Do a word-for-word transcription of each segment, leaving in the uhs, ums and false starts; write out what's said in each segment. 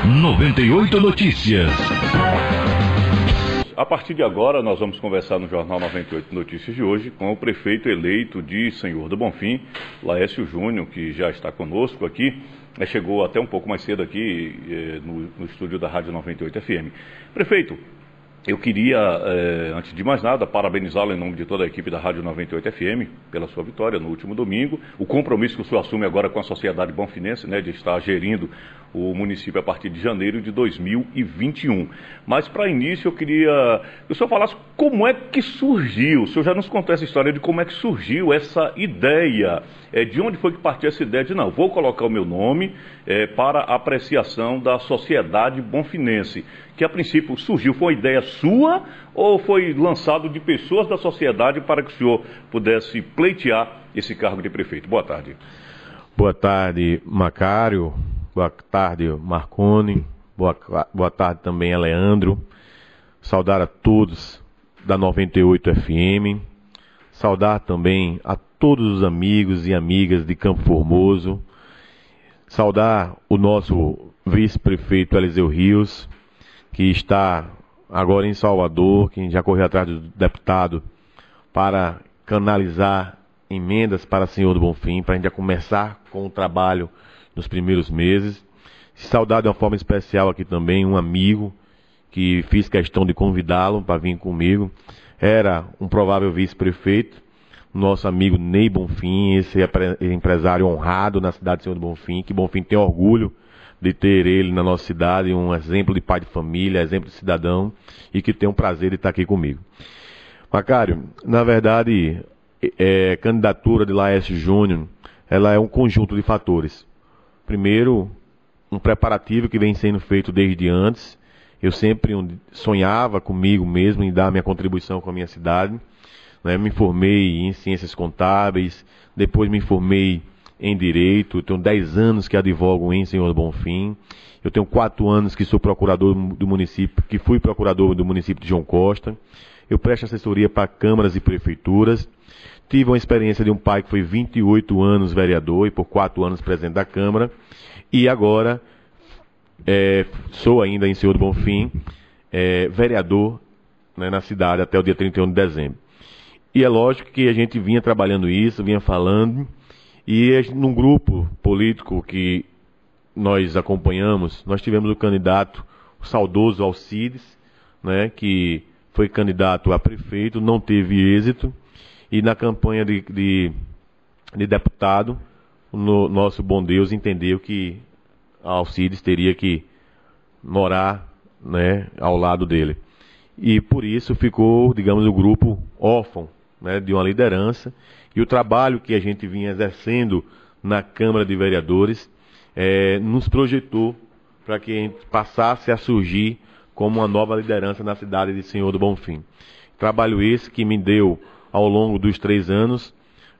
noventa e oito Notícias. A partir de agora, nós vamos conversar no Jornal noventa e oito Notícias de hoje com o prefeito eleito de Senhor do Bonfim, Laércio Júnior, que já está conosco aqui. Chegou até um pouco mais cedo aqui eh, no, no estúdio da Rádio noventa e oito F M. Prefeito, eu queria, eh, antes de mais nada, parabenizá-lo em nome de toda a equipe da Rádio noventa e oito F M pela sua vitória no último domingo. O compromisso que o senhor assume agora com a sociedade bonfinense, né, de estar gerindo o município a partir de janeiro de dois mil e vinte e um. Mas, para início, eu queria que o senhor falasse como é que surgiu. O senhor já nos contou essa história de como é que surgiu essa ideia. É, de onde foi que partiu essa ideia de, não, vou colocar o meu nome é, para apreciação da sociedade bonfinense, que a princípio surgiu, foi uma ideia sua ou foi lançado de pessoas da sociedade para que o senhor pudesse pleitear esse cargo de prefeito? Boa tarde. Boa tarde, Macário. Boa tarde, Marconi. Boa, boa tarde também a Leandro. Saudar a todos da noventa e oito F M. Saudar também a todos os amigos e amigas de Campo Formoso. Saudar o nosso vice-prefeito Eliseu Rios, que está agora em Salvador, que já correu atrás do deputado para canalizar emendas para Senhor do Bonfim, para a gente já começar com o trabalho nos primeiros meses. Saudar de uma forma especial aqui também um amigo que fiz questão de convidá-lo para vir comigo. Era um provável vice-prefeito, nosso amigo Ney Bonfim, esse empresário honrado na cidade de Senhor do Bonfim, que Bonfim tem orgulho de ter ele na nossa cidade, um exemplo de pai de família, exemplo de cidadão, e que tem um prazer de estar aqui comigo. Macário, na verdade, é, a candidatura de Laércio Júnior, ela é um conjunto de fatores. Primeiro, um preparativo que vem sendo feito desde antes. Eu sempre sonhava comigo mesmo em dar minha contribuição com a minha cidade. Né? Me formei em ciências contábeis, depois me formei em direito. Eu tenho dez anos que advogo em Senhor do Bonfim. Eu tenho quatro anos que sou procurador do município, que fui procurador do município de João Costa. Eu presto assessoria para câmaras e prefeituras. Tive uma experiência de um pai que foi vinte e oito anos vereador e por quatro anos presidente da Câmara. E agora é, sou ainda em Senhor do Bonfim, é, vereador, né, na cidade até o dia trinta e um de dezembro. E é lógico que a gente vinha trabalhando isso, vinha falando, e num grupo político que nós acompanhamos, nós tivemos o candidato, o saudoso Alcides, né, que foi candidato a prefeito, não teve êxito. E na campanha de, de, de deputado, o no, nosso bom Deus entendeu que Alcides teria que morar, né, ao lado dele. E por isso ficou, digamos, o grupo órfão, né, de uma liderança. E o trabalho que a gente vinha exercendo na Câmara de Vereadores é, nos projetou para que a gente passasse a surgir como uma nova liderança na cidade de Senhor do Bonfim. Trabalho esse que me deu, ao longo dos três anos,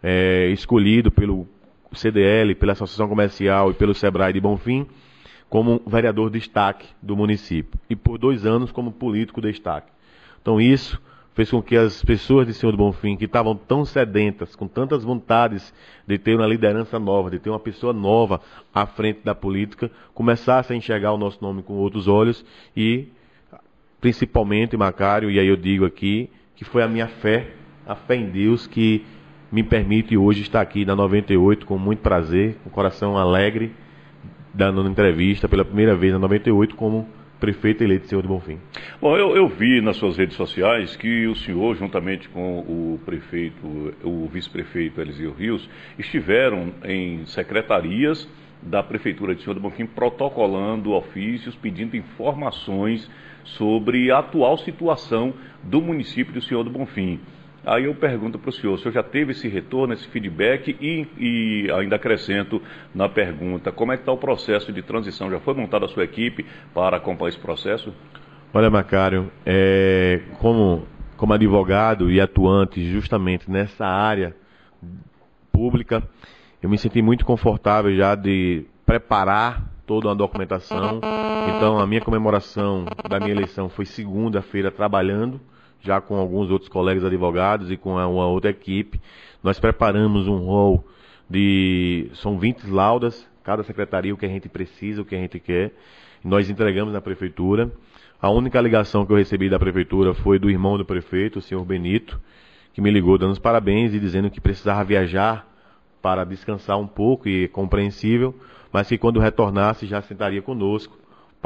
é, escolhido pelo C D L, pela Associação Comercial e pelo Sebrae de Bonfim, como vereador destaque do município. E por dois anos como político destaque. Então isso fez com que as pessoas de Senhor do Bonfim, que estavam tão sedentas, com tantas vontades de ter uma liderança nova, de ter uma pessoa nova à frente da política, começassem a enxergar o nosso nome com outros olhos e, principalmente, Macário, e aí eu digo aqui, que foi a minha fé, a fé em Deus que me permite hoje estar aqui na noventa e oito com muito prazer, com o coração alegre, dando uma entrevista pela primeira vez na noventa e oito como prefeito eleito de Senhor do Bonfim. Bom, eu, eu vi nas suas redes sociais que o senhor, juntamente com o prefeito, o vice-prefeito Eliseu Rios, estiveram em secretarias da Prefeitura de Senhor do Bonfim protocolando ofícios, pedindo informações sobre a atual situação do município de Senhor do Bonfim. Aí eu pergunto para o senhor, o senhor já teve esse retorno, esse feedback e, e ainda acrescento na pergunta, como é que está o processo de transição? Já foi montada a sua equipe para acompanhar esse processo? Olha, Macário, é, como, como advogado e atuante justamente nessa área pública, eu me senti muito confortável já de preparar toda uma documentação. Então, a minha comemoração da minha eleição foi segunda-feira trabalhando, já com alguns outros colegas advogados e com uma outra equipe. Nós preparamos um rol de... são vinte laudas, cada secretaria o que a gente precisa, o que a gente quer. Nós entregamos na prefeitura. A única ligação que eu recebi da prefeitura foi do irmão do prefeito, o senhor Benito, que me ligou dando os parabéns e dizendo que precisava viajar para descansar um pouco, e é compreensível, mas que quando retornasse já sentaria conosco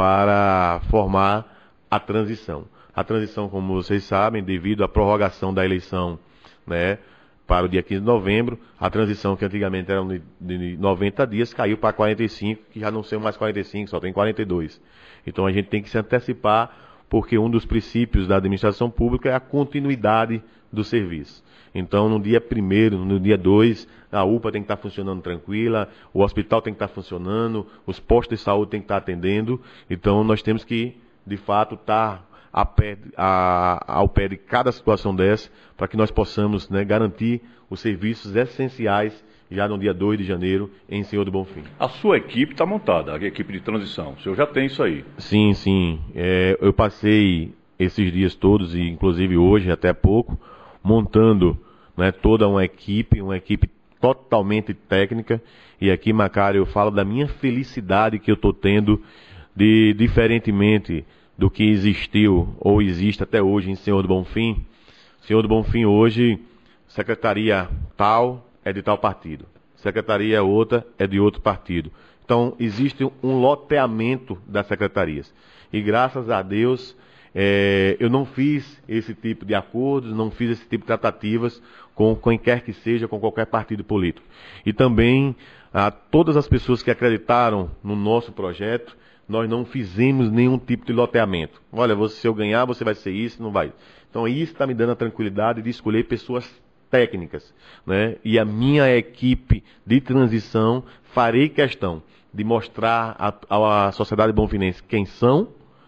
para formar a transição. A transição, como vocês sabem, devido à prorrogação da eleição, né, para o dia quinze de novembro, a transição que antigamente era de noventa dias caiu para quarenta e cinco, que já não são mais quarenta e cinco, só tem quarenta e dois. Então a gente tem que se antecipar, porque um dos princípios da administração pública é a continuidade do serviço. Então no dia primeiro, no dia dois, a U P A tem que estar funcionando tranquila, o hospital tem que estar funcionando, os postos de saúde tem que estar atendendo. Então nós temos que, de fato, estar a pé, a, ao pé de cada situação dessa, para que nós possamos, né, garantir os serviços essenciais já no dia dois de janeiro em Senhor do Bonfim. A sua equipe está montada, a equipe de transição, o senhor já tem isso aí? Sim, sim. É, eu passei esses dias todos, e inclusive hoje até pouco, montando, né, toda uma equipe, uma equipe totalmente técnica. E aqui, Macário, eu falo da minha felicidade que eu estou tendo de, diferentemente do que existiu ou existe até hoje em Senhor do Bonfim. Senhor do Bonfim hoje, secretaria tal é de tal partido, secretaria outra é de outro partido. Então existe um loteamento das secretarias. E graças a Deus, é, eu não fiz esse tipo de acordos, não fiz esse tipo de tratativas com quem quer que seja, com qualquer partido político. E também a todas as pessoas que acreditaram no nosso projeto, nós não fizemos nenhum tipo de loteamento. Olha, você, se eu ganhar, você vai ser isso, não vai. Então isso está me dando a tranquilidade de escolher pessoas técnicas, né? E a minha equipe de transição, farei questão de mostrar à, à sociedade bonfinense quem são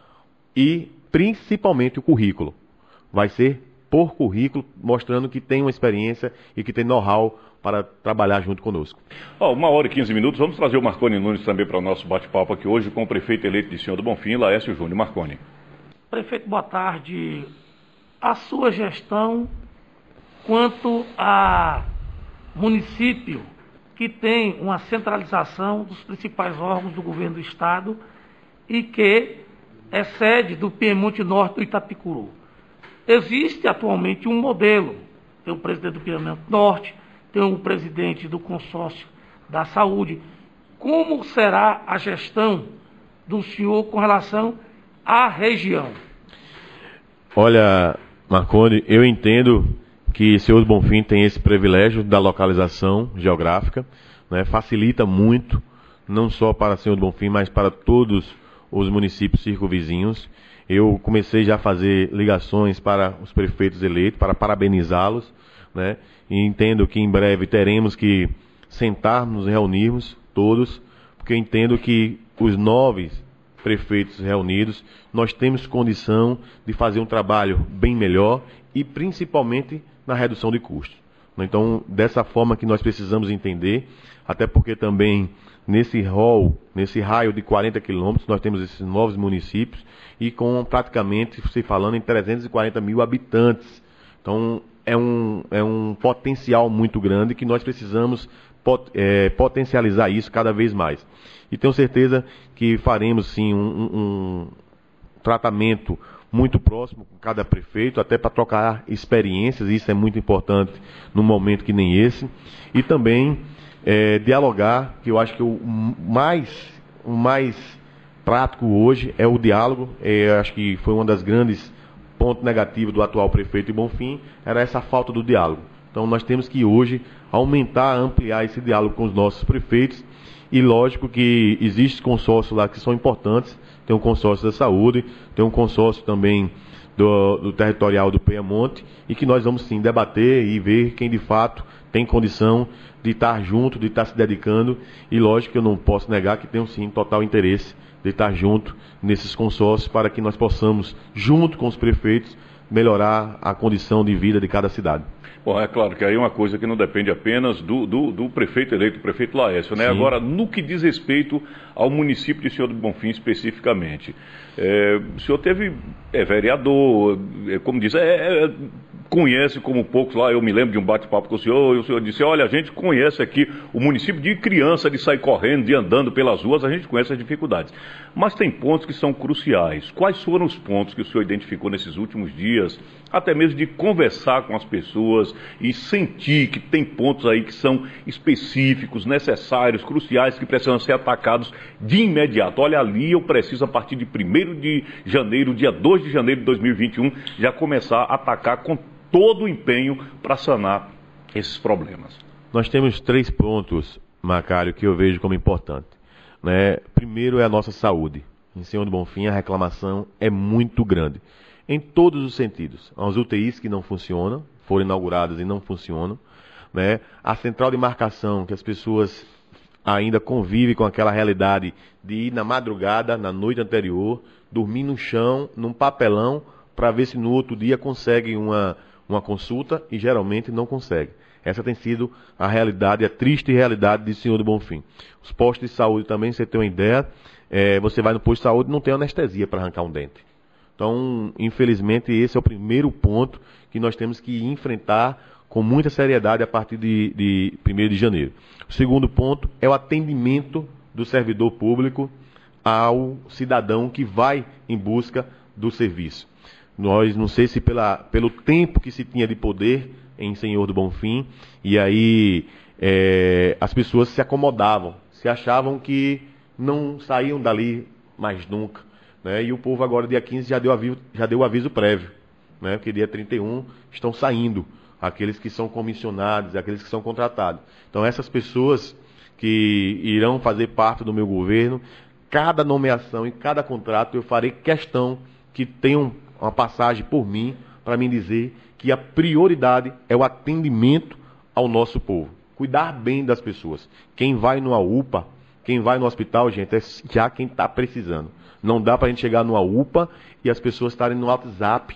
e principalmente o currículo. Vai ser por currículo, mostrando que tem uma experiência e que tem know-how para trabalhar junto conosco. Oh, uma hora e quinze minutos, vamos trazer o Marconi Nunes também para o nosso bate-papo aqui hoje com o prefeito eleito de Senhor do Bonfim, Laércio Júnior. Marconi. Prefeito, boa tarde. A sua gestão quanto a município que tem uma centralização dos principais órgãos do governo do estado e que é sede do Piemonte Norte do Itapicuru. Existe atualmente um modelo, tem o presidente do Piemonte Norte, tem o presidente do consórcio da saúde. Como será a gestão do senhor com relação à região? Olha, Marconi, eu entendo que Senhor do Bonfim tem esse privilégio da localização geográfica, né? Facilita muito, não só para Senhor do Bonfim, mas para todos os municípios circunvizinhos. Eu comecei já a fazer ligações para os prefeitos eleitos, para parabenizá-los, né? E entendo que em breve teremos que sentar, nos reunirmos todos, porque eu entendo que os nove prefeitos reunidos, nós temos condição de fazer um trabalho bem melhor e principalmente na redução de custos. Então, dessa forma que nós precisamos entender, até porque também nesse rol, nesse raio de quarenta quilômetros, nós temos esses novos municípios e com praticamente, se falando em trezentos e quarenta mil habitantes. Então, é um, é um potencial muito grande que nós precisamos pot, é, potencializar isso cada vez mais. E tenho certeza que faremos sim um, um, um tratamento muito próximo com cada prefeito, até para trocar experiências, isso é muito importante num momento que nem esse. E também é, dialogar, que eu acho que o mais, o mais prático hoje é o diálogo. É, eu acho que foi uma das grandes ponto negativo do atual prefeito de Bonfim, era essa falta do diálogo. Então nós temos que hoje aumentar, ampliar esse diálogo com os nossos prefeitos, e lógico que existem consórcios lá que são importantes, tem um consórcio da saúde, tem um consórcio também do, do territorial do Piemonte, e que nós vamos sim debater e ver quem de fato tem condição de estar junto, de estar se dedicando, e lógico que eu não posso negar que tenho sim total interesse de estar junto nesses consórcios para que nós possamos, junto com os prefeitos, melhorar a condição de vida de cada cidade. Bom, é claro que aí é uma coisa que não depende apenas do, do, do prefeito eleito, o prefeito Laércio, né? Sim. Agora, no que diz respeito ao município de Senhor do Bonfim especificamente, é, o senhor teve, é vereador, é, como diz, é, é conhece como poucos lá. Eu me lembro de um bate-papo com o senhor, e o senhor disse, olha, a gente conhece aqui o município de criança, de sair correndo, de andando pelas ruas, a gente conhece as dificuldades. Mas tem pontos que são cruciais. Quais foram os pontos que o senhor identificou nesses últimos dias, até mesmo de conversar com as pessoas e sentir que tem pontos aí que são específicos, necessários, cruciais, que precisam ser atacados de imediato? Olha, ali eu preciso, a partir de primeiro de janeiro, dia dois de janeiro de dois mil e vinte e um, já começar a atacar com todo o empenho para sanar esses problemas. Nós temos três pontos, Macário, que eu vejo como importante, né? Primeiro é a nossa saúde. Em Senhor do Bonfim, a reclamação é muito grande, em todos os sentidos. As U T Is que não funcionam, foram inauguradas e não funcionam, né? A central de marcação, que as pessoas ainda convivem com aquela realidade de ir na madrugada, na noite anterior, dormir no chão, num papelão, para ver se no outro dia conseguem uma, uma consulta, e geralmente não consegue. Essa tem sido a realidade, a triste realidade de Senhor do Bonfim. Os postos de saúde também, você tem uma ideia, é, você vai no posto de saúde e não tem anestesia para arrancar um dente. Então, infelizmente, esse é o primeiro ponto que nós temos que enfrentar com muita seriedade a partir de, de primeiro de janeiro. O segundo ponto é o atendimento do servidor público ao cidadão que vai em busca do serviço. Nós, não sei se pela, pelo tempo que se tinha de poder em Senhor do Bonfim, e aí é, as pessoas se acomodavam, se achavam que não saíam dali mais nunca, né? E o povo agora, dia quinze, já deu aviso, já deu aviso prévio, né? Porque dia trinta e um estão saindo aqueles que são comissionados, aqueles que são contratados. Então essas pessoas que irão fazer parte do meu governo, cada nomeação e cada contrato eu farei questão que tenham uma passagem por mim, para mim dizer que a prioridade é o atendimento ao nosso povo. Cuidar bem das pessoas. Quem vai numa U P A, quem vai no hospital, gente, é já quem está precisando. Não dá para a gente chegar numa U P A e as pessoas estarem no WhatsApp,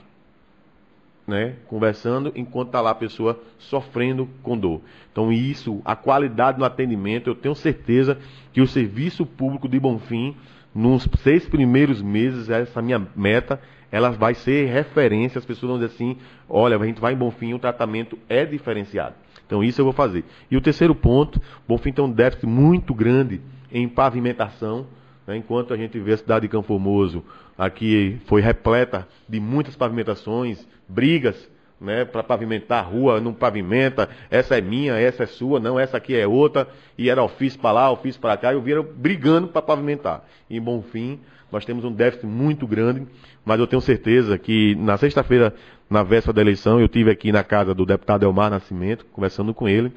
né, conversando, enquanto está lá a pessoa sofrendo com dor. Então isso, a qualidade no atendimento, eu tenho certeza que o serviço público de Bonfim, nos seis primeiros meses, essa minha meta, ela vai ser referência, as pessoas vão dizer assim, olha, a gente vai em Bonfim, o tratamento é diferenciado. Então isso eu vou fazer. E o terceiro ponto, Bonfim tem um déficit muito grande em pavimentação, né? Enquanto a gente vê a cidade de Campo Formoso, aqui foi repleta de muitas pavimentações, brigas, né, para pavimentar a rua, não pavimenta, essa é minha, essa é sua, não, essa aqui é outra, e era ofício para lá, ofício para cá, e eu vieram brigando para pavimentar. E em Bonfim, nós temos um déficit muito grande, mas eu tenho certeza que na sexta-feira, na véspera da eleição, eu estive aqui na casa do deputado Elmar Nascimento, conversando com ele,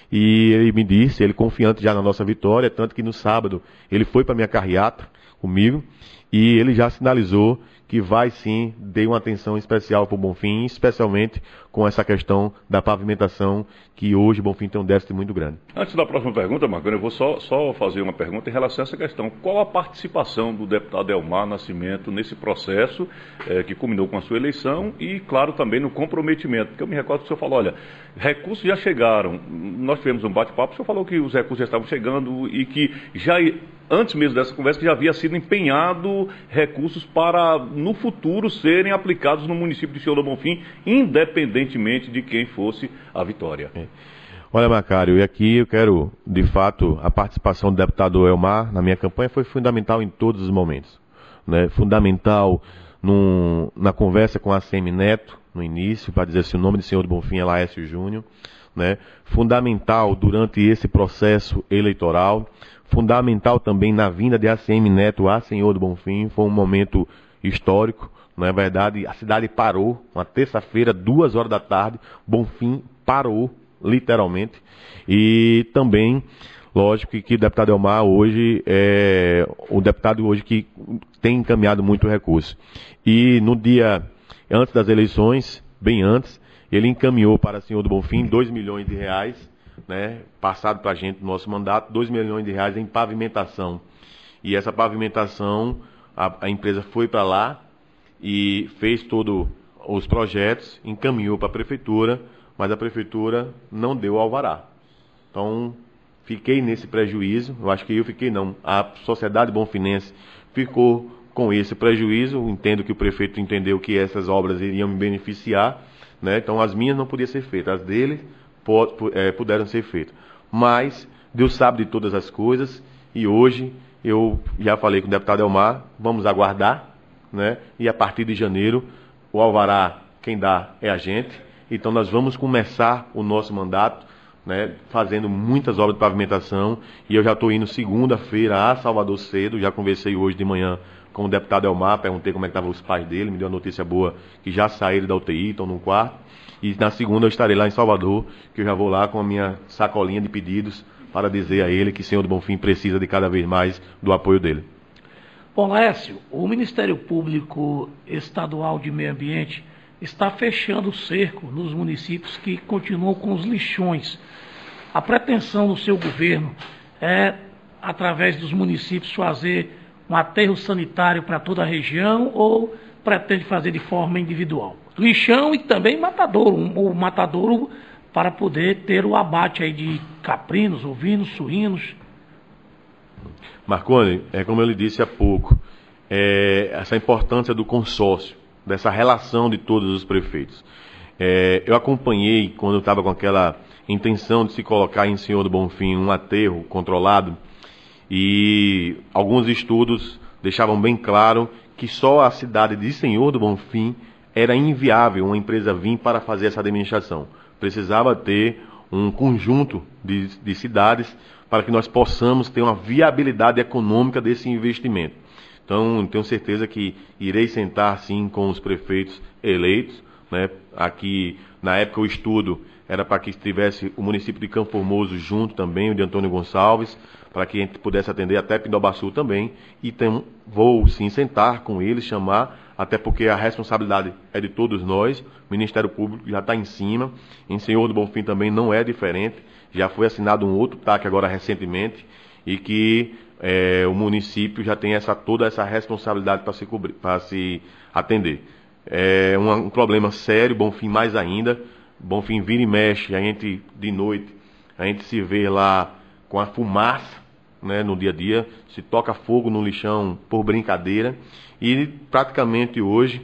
e ele me disse, ele confiante já na nossa vitória, tanto que no sábado ele foi para minha carreata comigo, e ele já sinalizou que vai sim dar uma atenção especial para o Bonfim, especialmente com essa questão da pavimentação, que hoje o Bonfim tem um déficit muito grande. Antes da próxima pergunta, Marconi, eu vou só, só fazer uma pergunta em relação a essa questão. Qual a participação do deputado Elmar Nascimento nesse processo eh, que culminou com a sua eleição e, claro, também no comprometimento? Porque eu me recordo que o senhor falou, olha, recursos já chegaram, nós tivemos um bate-papo, o senhor falou que os recursos já estavam chegando e que já, antes mesmo dessa conversa, que já havia sido empenhado recursos para, no futuro, serem aplicados no município de Senhor do Bonfim, independentemente de quem fosse a vitória. É. Olha, Macário, e aqui eu quero, de fato, a participação do deputado Elmar na minha campanha foi fundamental em todos os momentos, né? Fundamental num, na conversa com a A C M Neto, no início, para dizer se o nome de Senhor do Bonfim é Laércio Júnior, né? Fundamental durante esse processo eleitoral, fundamental também na vinda de A C M Neto a Senhor do Bonfim, foi um momento histórico. Na verdade, a cidade parou, uma terça-feira, duas horas da tarde, Bonfim parou, literalmente. E também, lógico, que, que o deputado Elmar hoje é o deputado hoje que tem encaminhado muito recurso. E no dia, antes das eleições, bem antes, ele encaminhou para o Senhor do Bonfim dois milhões de reais, né, passado para a gente no nosso mandato, dois milhões de reais em pavimentação. E essa pavimentação, a, a empresa foi para lá e fez todos os projetos, encaminhou para a prefeitura, mas a prefeitura não deu alvará. Então, fiquei nesse prejuízo, eu acho que eu fiquei não, a sociedade bonfinense ficou com esse prejuízo, entendo que o prefeito entendeu que essas obras iriam me beneficiar, né? Então as minhas não podiam ser feitas, as dele pod, é, puderam ser feitas. Mas Deus sabe de todas as coisas e hoje eu já falei com o deputado Elmar, vamos aguardar, né? E a partir de janeiro o alvará quem dá é a gente, então nós vamos começar o nosso mandato, né, fazendo muitas obras de pavimentação e eu já estou indo segunda-feira a Salvador cedo, já conversei hoje de manhã com o deputado Elmar, perguntei como é que estavam os pais dele, me deu uma notícia boa que já saíram da U T I, estão no quarto, e na segunda eu estarei lá em Salvador, que eu já vou lá com a minha sacolinha de pedidos para dizer a ele que o Senhor do Bonfim precisa de cada vez mais do apoio dele. Bom, Laércio, o Ministério Público Estadual de Meio Ambiente está fechando o cerco nos municípios que continuam com os lixões. A pretensão do seu governo é, através dos municípios, fazer um aterro sanitário para toda a região ou pretende fazer de forma individual? Lixão e também matadouro, o matadouro para poder ter o abate aí de caprinos, ovinos, suínos. Marconi, é como eu lhe disse há pouco, é, essa importância do consórcio, dessa relação de todos os prefeitos. É, eu acompanhei, quando eu estava com aquela intenção de se colocar em Senhor do Bonfim um aterro controlado, e alguns estudos deixavam bem claro que só a cidade de Senhor do Bonfim era inviável uma empresa vir para fazer essa administração. Precisava ter um conjunto de, de cidades para que nós possamos ter uma viabilidade econômica desse investimento. Então, tenho certeza que irei sentar, sim, com os prefeitos eleitos, né? Aqui, na época, o estudo era para que estivesse o município de Campo Formoso junto também, o de Antônio Gonçalves, para que a gente pudesse atender até Pindobaçu também. E tem, vou, sim, sentar com eles, chamar, até porque a responsabilidade é de todos nós. O Ministério Público já está em cima. Em Senhor do Bonfim também não é diferente. Já foi assinado um outro T A C agora recentemente, e que é, o município já tem essa, toda essa responsabilidade para se, cobrir, para se atender. É um, um problema sério, Bonfim mais ainda. Bonfim vira e mexe, a gente de noite, a gente se vê lá com a fumaça, né, no dia a dia, se toca fogo no lixão por brincadeira, e praticamente hoje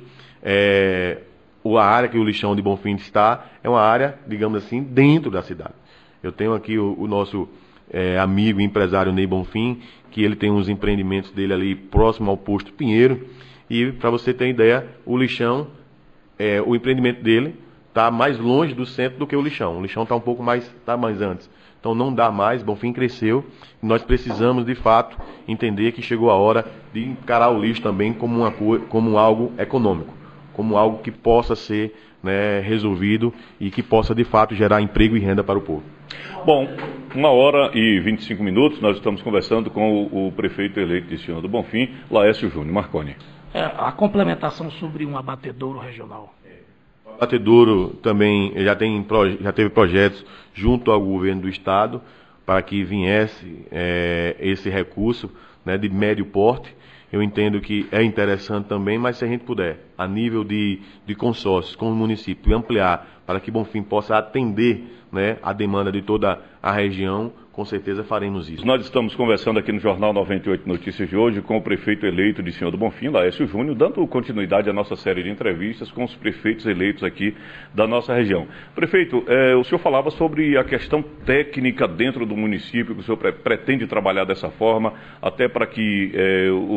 é, a área que o lixão de Bonfim está é uma área, digamos assim, dentro da cidade. Eu tenho aqui o, o nosso é, amigo empresário Ney Bonfim, que ele tem uns empreendimentos dele ali próximo ao posto Pinheiro, e para você ter ideia, o lixão, é, o empreendimento dele está mais longe do centro do que o lixão. O lixão está um pouco mais, está mais antes. Então não dá mais, Bonfim cresceu, e nós precisamos de fato entender que chegou a hora de encarar o lixo também como, uma, como algo econômico, como algo que possa ser, né, resolvido e que possa de fato gerar emprego e renda para o povo. Bom, uma hora e vinte e cinco minutos, nós estamos conversando com o, o prefeito eleito de Senhor do Bonfim, Laércio Júnior. Marconi. É, a complementação sobre um abatedouro regional. O abatedouro também já, tem, já teve projetos junto ao governo do estado para que viesse é, esse recurso, né, de médio porte. Eu entendo que é interessante também, mas se a gente puder, a nível de, de consórcios com o município, ampliar para que Bonfim possa atender, né, a demanda de toda a região, com certeza faremos isso. Nós estamos conversando aqui no Jornal noventa e oito Notícias de hoje com o prefeito eleito de Senhor do Bonfim, Laércio Júnior, dando continuidade à nossa série de entrevistas com os prefeitos eleitos aqui da nossa região. Prefeito, eh, o senhor falava sobre a questão técnica dentro do município, que o senhor pre pretende trabalhar dessa forma, até para que eh, o,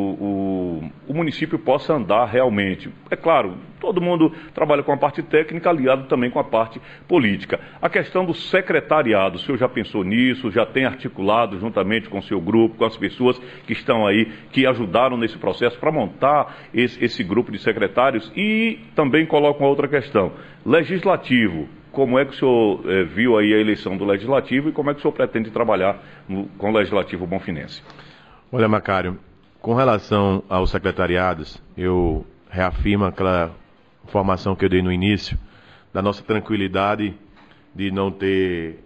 o, o município possa andar realmente. É claro, todo mundo trabalha com a parte técnica, aliado também com a parte política. A questão do secretariado, o senhor já pensou nisso, já tem articulado juntamente com o seu grupo, com as pessoas que estão aí, que ajudaram nesse processo para montar esse, esse grupo de secretários? E também coloco uma outra questão, legislativo, como é que o senhor eh, viu aí a eleição do legislativo e como é que o senhor pretende trabalhar no, com o legislativo bonfinense? Olha, Macário, com relação aos secretariados, eu reafirmo aquela informação que eu dei no início, da nossa tranquilidade de não ter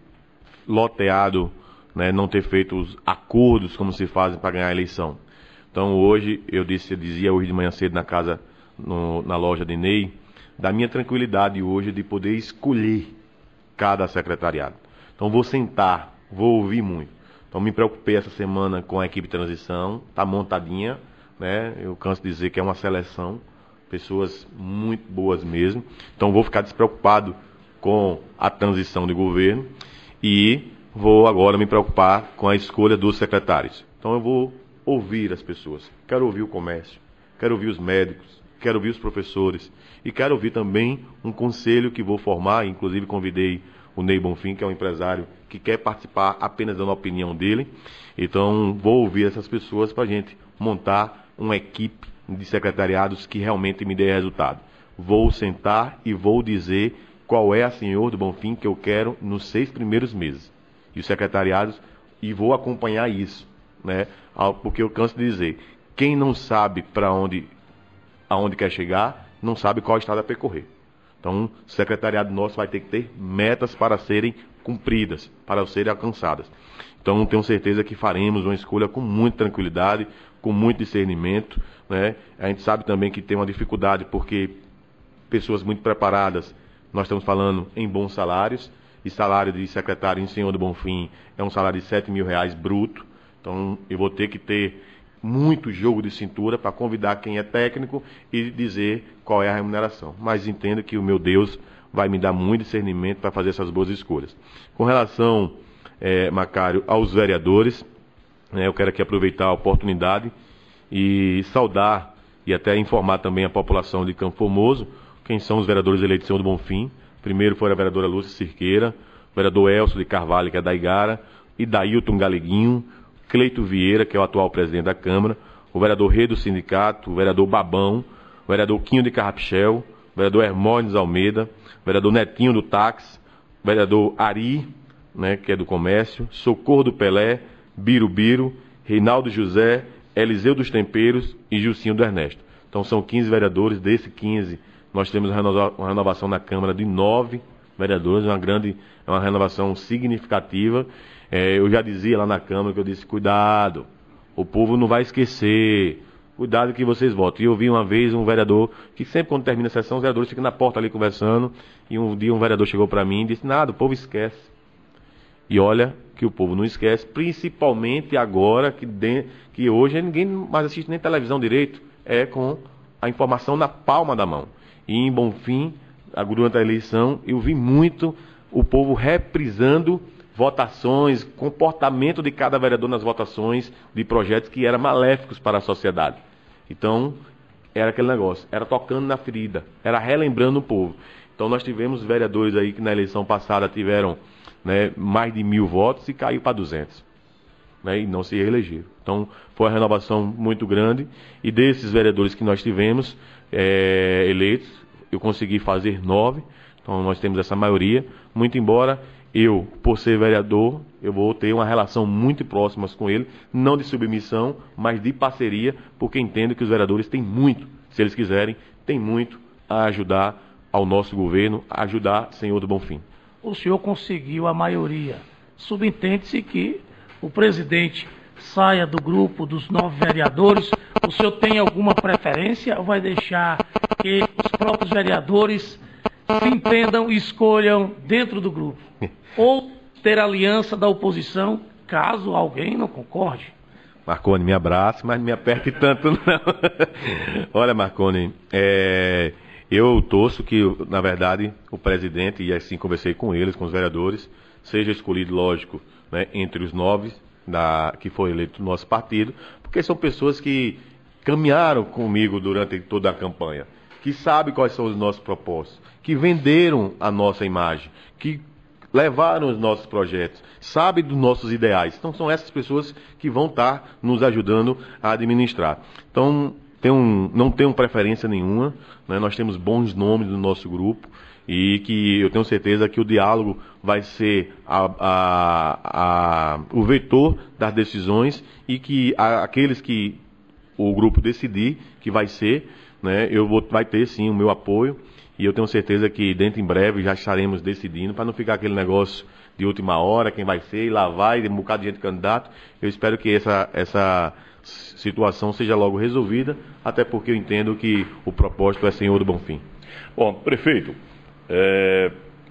loteado, né, não ter feito os acordos como se fazem para ganhar a eleição. Então hoje, eu, disse, eu dizia hoje de manhã cedo na casa, no, na loja de Ney, da minha tranquilidade hoje de poder escolher cada secretariado. Então vou sentar, vou ouvir muito. Então me preocupei essa semana com a equipe de transição, está montadinha, né? Eu canso de dizer que é uma seleção pessoas muito boas mesmo. Então vou ficar despreocupado com a transição de governo e vou agora me preocupar com a escolha dos secretários. Então eu vou ouvir as pessoas. Quero ouvir o comércio, quero ouvir os médicos, quero ouvir os professores e quero ouvir também um conselho que vou formar, inclusive convidei o Ney Bonfim, que é um empresário que quer participar apenas dando a opinião dele. Então vou ouvir essas pessoas para a gente montar uma equipe de secretariados que realmente me dê resultado. Vou sentar e vou dizer qual é a Senhor do Bonfim que eu quero nos seis primeiros meses. E os secretariados, e vou acompanhar isso, né? Porque eu canso de dizer, quem não sabe para onde, aonde quer chegar, não sabe qual estado a percorrer. Então, o secretariado nosso vai ter que ter metas para serem cumpridas, para serem alcançadas. Então, tenho certeza que faremos uma escolha com muita tranquilidade, com muito discernimento, né? A gente sabe também que tem uma dificuldade porque pessoas muito preparadas, nós estamos falando em bons salários, e salário de secretário em Senhor do Bonfim é um salário de sete mil reais bruto. Então, eu vou ter que ter muito jogo de cintura para convidar quem é técnico e dizer qual é a remuneração. Mas entendo que o meu Deus vai me dar muito discernimento para fazer essas boas escolhas. Com relação, é, Macário, aos vereadores, né, eu quero aqui aproveitar a oportunidade e saudar e até informar também a população de Campo Formoso quem são os vereadores eleitos em Senhor do Bonfim. Primeiro foi a vereadora Lúcia Cirqueira, o vereador Elcio de Carvalho, que é da Igara, Idailton Galeguinho, Cleito Vieira, que é o atual presidente da Câmara, o vereador Rei do Sindicato, o vereador Babão, o vereador Quinho de Carrapichel, o vereador Hermógenes Almeida, o vereador Netinho do Táxi, o vereador Ari, né, que é do Comércio, Socorro do Pelé, Biro Biro, Reinaldo José, Eliseu dos Temperos e Gilcinho do Ernesto. Então são quinze vereadores, desses quinze nós temos uma renovação na Câmara de nove vereadores, uma grande, é uma renovação significativa. É, eu já dizia lá na Câmara, que eu disse, cuidado, o povo não vai esquecer, cuidado que vocês votem. E eu vi uma vez um vereador, que sempre quando termina a sessão, os vereadores ficam na porta ali conversando, e um dia um vereador chegou para mim e disse, nada, o povo esquece. E olha que o povo não esquece, principalmente agora, que, de, que hoje ninguém mais assiste nem televisão direito, é com a informação na palma da mão. E em Bonfim, durante a eleição, eu vi muito o povo reprisando votações, comportamento de cada vereador nas votações de projetos que eram maléficos para a sociedade. Então, era aquele negócio, era tocando na ferida, era relembrando o povo. Então, nós tivemos vereadores aí que na eleição passada tiveram, né, mais de mil votos e caiu para duzentos. Né, e não se reelegeram. Então, foi uma renovação muito grande. E desses vereadores que nós tivemos é, eleitos, eu consegui fazer nove. Então, nós temos essa maioria. Muito embora eu, por ser vereador, eu vou ter uma relação muito próxima com ele, não de submissão, mas de parceria, porque entendo que os vereadores têm muito, se eles quiserem, têm muito a ajudar ao nosso governo, a ajudar Senhor do Bonfim. O senhor conseguiu a maioria. Subentende-se que o presidente saia do grupo dos nove vereadores. O senhor tem alguma preferência ou vai deixar que os próprios vereadores se entendam e escolham dentro do grupo? Ou ter aliança da oposição, caso alguém não concorde? Marconi, me abrace, mas não me aperte tanto, não. Olha, Marconi, é, eu torço que, na verdade, o presidente, e assim conversei com eles, com os vereadores, seja escolhido, lógico, né, entre os nove da, que foi eleito do nosso partido, porque são pessoas que caminharam comigo durante toda a campanha, que sabem quais são os nossos propósitos, que venderam a nossa imagem, que levaram os nossos projetos, sabem dos nossos ideais. Então são essas pessoas que vão estar nos ajudando a administrar. Então tem um, não tenho preferência nenhuma, né? Nós temos bons nomes no nosso grupo e que eu tenho certeza que o diálogo vai ser a, a, a, o vetor das decisões e que a, aqueles que o grupo decidir que vai ser, né, eu vou, vai ter sim o meu apoio. E eu tenho certeza que dentro em breve já estaremos decidindo, para não ficar aquele negócio de última hora, quem vai ser, e lá vai, um bocado de gente candidato. Eu espero que essa, essa situação seja logo resolvida, até porque eu entendo que o propósito é Senhor do Bonfim. Bom, prefeito, é,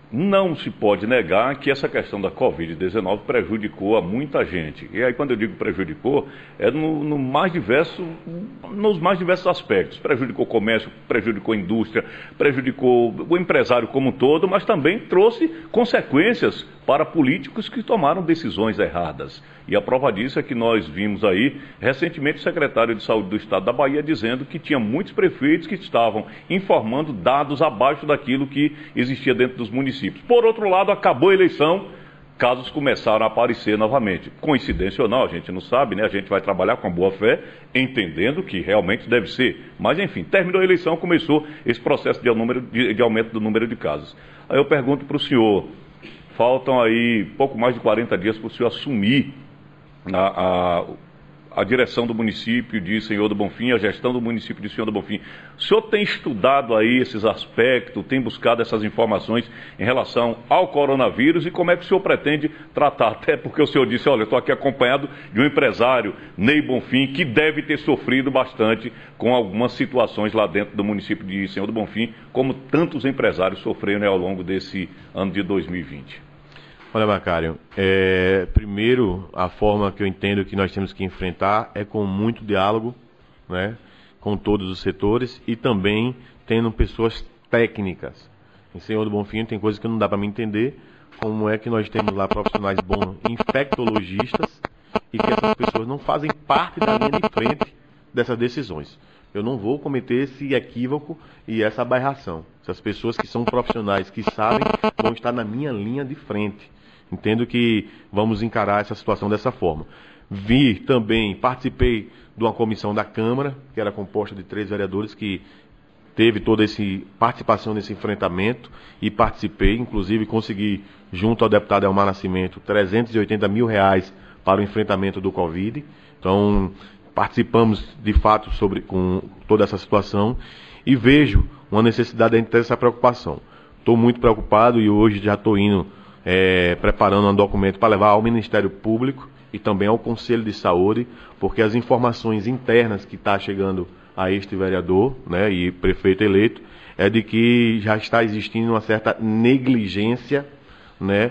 não se pode negar que essa questão da covid dezenove prejudicou a muita gente. E aí, quando eu digo prejudicou, é no, no mais diverso, nos mais diversos aspectos. Prejudicou o comércio, prejudicou a indústria, prejudicou o empresário como um todo, mas também trouxe consequências para políticos que tomaram decisões erradas. E a prova disso é que nós vimos aí, recentemente, o secretário de Saúde do Estado da Bahia dizendo que tinha muitos prefeitos que estavam informando dados abaixo daquilo que existia dentro dos municípios. Por outro lado, acabou a eleição, casos começaram a aparecer novamente. Coincidência ou não, a gente não sabe, né? A gente vai trabalhar com boa fé, entendendo que realmente deve ser. Mas, enfim, terminou a eleição, começou esse processo de, número, de, de aumento do número de casos. Aí eu pergunto para o senhor, faltam aí pouco mais de quarenta dias para o senhor assumir a... a a direção do município de Senhor do Bonfim, a gestão do município de Senhor do Bonfim. O senhor tem estudado aí esses aspectos, tem buscado essas informações em relação ao coronavírus e como é que o senhor pretende tratar? Até porque o senhor disse, olha, eu estou aqui acompanhado de um empresário, Ney Bonfim, que deve ter sofrido bastante com algumas situações lá dentro do município de Senhor do Bonfim, como tantos empresários sofreram, né, ao longo desse ano de dois mil e vinte. Olha, Macário, é, primeiro, a forma que eu entendo que nós temos que enfrentar é com muito diálogo, né, com todos os setores e também tendo pessoas técnicas. Em Senhor do Bonfim tem coisas que não dá para me entender, como é que nós temos lá profissionais bons infectologistas e que essas pessoas não fazem parte da linha de frente dessas decisões. Eu não vou cometer esse equívoco e essa aberração. Essas pessoas que são profissionais, que sabem, vão estar na minha linha de frente. Entendo que vamos encarar essa situação dessa forma. Vi também, participei de uma comissão da Câmara, que era composta de três vereadores, que teve toda essa participação nesse enfrentamento, e participei, inclusive consegui, junto ao deputado Elmar Nascimento, trezentos e oitenta mil reais para o enfrentamento do Covid. Então, participamos de fato sobre, com toda essa situação, e vejo uma necessidade de a gente ter essa preocupação. Estou muito preocupado e hoje já estou indo, é, preparando um documento para levar ao Ministério Público e também ao Conselho de Saúde, porque as informações internas que está chegando a este vereador, né, e prefeito eleito, é de que já está existindo uma certa negligência, né,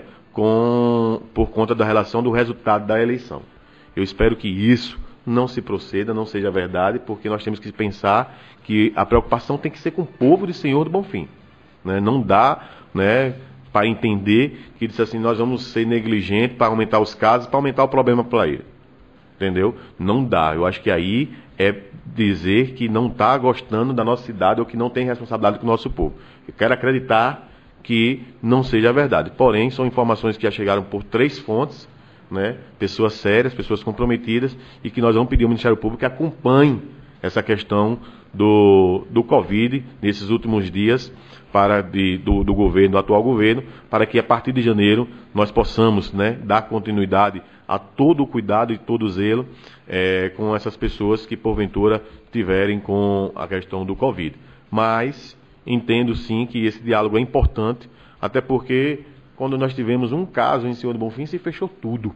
com, por conta da relação do resultado da eleição. Eu espero que isso não se proceda, não seja verdade, porque nós temos que pensar que a preocupação tem que ser com o povo de Senhor do Bonfim. Né? Não dá, né, para entender que diz assim, nós vamos ser negligentes para aumentar os casos, para aumentar o problema para ele. Entendeu? Não dá. Eu acho que aí é dizer que não está gostando da nossa cidade ou que não tem responsabilidade com o nosso povo. Eu quero acreditar que não seja verdade. Porém, são informações que já chegaram por três fontes, né, pessoas sérias, pessoas comprometidas, e que nós vamos pedir ao Ministério Público que acompanhe essa questão do, do Covid nesses últimos dias para de, do, do governo, do atual governo, para que a partir de janeiro nós possamos, né, dar continuidade a todo o cuidado e todo o zelo é, com essas pessoas que porventura tiverem com a questão do Covid. Mas entendo sim que esse diálogo é importante, até porque quando nós tivemos um caso em Senhor do Bonfim, se fechou tudo.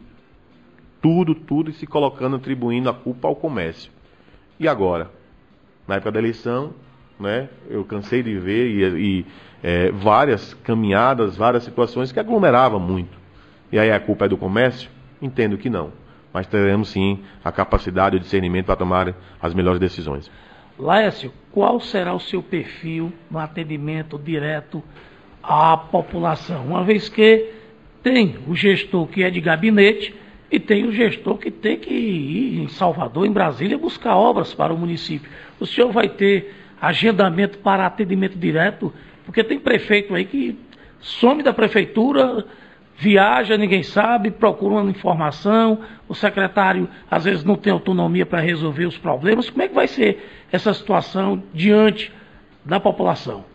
Tudo, tudo, e se colocando, atribuindo a culpa ao comércio. E agora? Na época da eleição, né, eu cansei de ver e, e, é, várias caminhadas, várias situações que aglomeravam muito. E aí a culpa é do comércio? Entendo que não. Mas teremos sim a capacidade e o discernimento para tomar as melhores decisões. Laércio, qual será o seu perfil no atendimento direto à população? Uma vez que tem o gestor que é de gabinete e tem o gestor que tem que ir em Salvador, em Brasília, buscar obras para o município. O senhor vai ter agendamento para atendimento direto? Porque tem prefeito aí que some da prefeitura, viaja, ninguém sabe, procura uma informação, o secretário às vezes não tem autonomia para resolver os problemas. Como é que vai ser essa situação diante da população?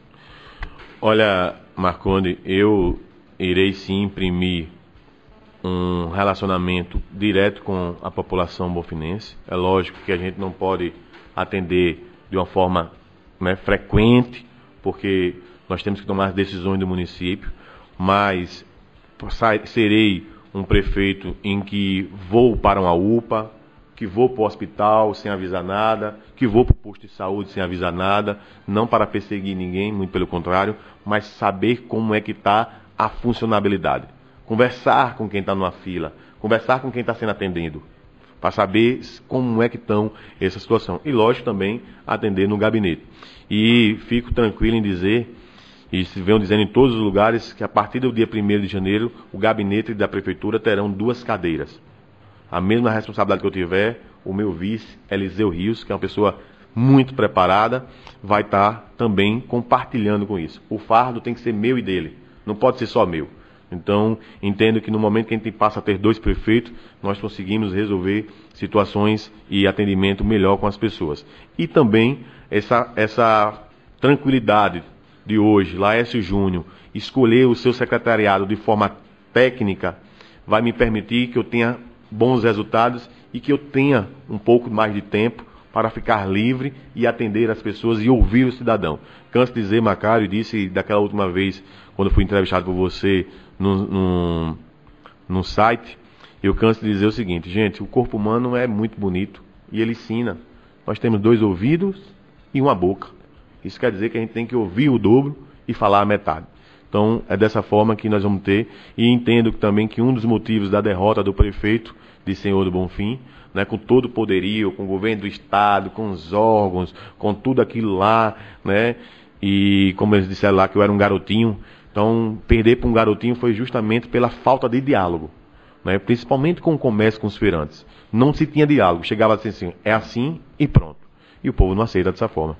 Olha, Marconde, eu irei sim imprimir um relacionamento direto com a população bonfinense. É lógico que a gente não pode atender de uma forma, né, frequente, porque nós temos que tomar as decisões do município, mas serei um prefeito em que vou para uma U P A, que vou para o hospital sem avisar nada, que vou para o posto de saúde sem avisar nada, não para perseguir ninguém, muito pelo contrário, mas saber como é que está a funcionabilidade. Conversar com quem está numa fila, conversar com quem está sendo atendido, para saber como é que estão essa situação. E, lógico, também atender no gabinete. E fico tranquilo em dizer, e se venham dizendo em todos os lugares, que a partir do dia primeiro de janeiro, o gabinete da prefeitura terão duas cadeiras. A mesma responsabilidade que eu tiver, o meu vice, Eliseu Rios, que é uma pessoa muito preparada, vai estar também compartilhando com isso. O fardo tem que ser meu e dele, não pode ser só meu. Então, entendo que no momento que a gente passa a ter dois prefeitos, nós conseguimos resolver situações e atendimento melhor com as pessoas. E também essa, essa tranquilidade de hoje, Laércio Júnior, escolher o seu secretariado de forma técnica, vai me permitir que eu tenha bons resultados e que eu tenha um pouco mais de tempo para ficar livre e atender as pessoas e ouvir o cidadão. Canso de dizer, Macário, disse daquela última vez, quando fui entrevistado por você no, no, no site, eu canso de dizer o seguinte, gente, o corpo humano é muito bonito e ele ensina. Nós temos dois ouvidos e uma boca. Isso quer dizer que a gente tem que ouvir o dobro e falar a metade. Então, é dessa forma que nós vamos ter, e entendo também que um dos motivos da derrota do prefeito de Senhor do Bonfim, né, com todo o poderio, com o governo do Estado, com os órgãos, com tudo aquilo lá, né, e como eles disseram lá que eu era um garotinho, então perder para um garotinho foi justamente pela falta de diálogo, né, principalmente com o comércio com os feirantes. Não se tinha diálogo, chegava assim, assim, é assim e pronto. E o povo não aceita dessa forma.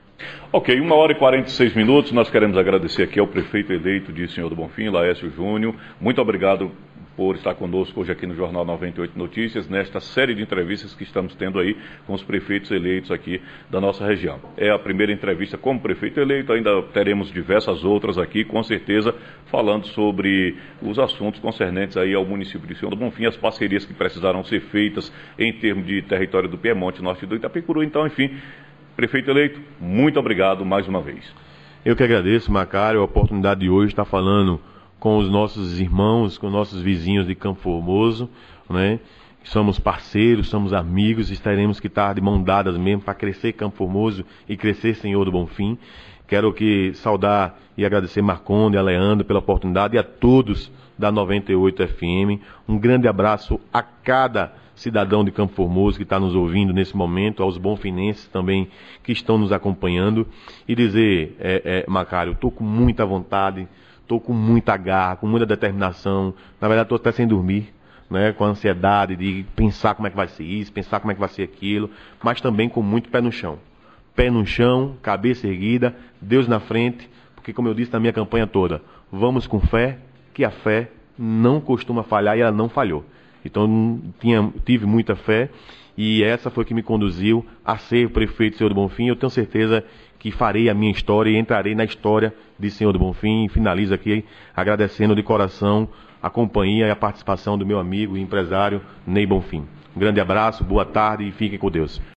Ok, uma hora e quarenta e seis minutos, nós queremos agradecer aqui ao prefeito eleito de Senhor do Bonfim, Laércio Júnior. Muito obrigado por estar conosco hoje aqui no Jornal noventa e oito Notícias, nesta série de entrevistas que estamos tendo aí com os prefeitos eleitos aqui da nossa região. É a primeira entrevista como prefeito eleito, ainda teremos diversas outras aqui, com certeza, falando sobre os assuntos concernentes aí ao município de Senhor do Bonfim, as parcerias que precisaram ser feitas em termos de território do Piemonte, norte do Itapecuru. Então, enfim, prefeito eleito, muito obrigado mais uma vez. Eu que agradeço, Macário, a oportunidade de hoje estar falando com os nossos irmãos, com os nossos vizinhos de Campo Formoso, né? Somos parceiros, somos amigos, estaremos que estar de mão dadas mesmo para crescer Campo Formoso e crescer Senhor do Bonfim. Quero que saudar e agradecer Marconde, a Leandro pela oportunidade e a todos da noventa e oito F M. Um grande abraço a cada cidadão de Campo Formoso que está nos ouvindo nesse momento, aos bonfinenses também que estão nos acompanhando, e dizer, é, é, Macário, estou com muita vontade, estou com muita garra, com muita determinação, na verdade estou até sem dormir, né, com a ansiedade de pensar como é que vai ser isso, pensar como é que vai ser aquilo, mas também com muito pé no chão. Pé no chão, cabeça erguida, Deus na frente, porque como eu disse na minha campanha toda, vamos com fé, que a fé não costuma falhar e ela não falhou. Então tinha, tive muita fé e essa foi que me conduziu a ser prefeito de Senhor do Bonfim. Eu tenho certeza que farei a minha história e entrarei na história de Senhor do Bonfim. E finalizo aqui agradecendo de coração a companhia e a participação do meu amigo e empresário Ney Bonfim. Um grande abraço, boa tarde e fiquem com Deus.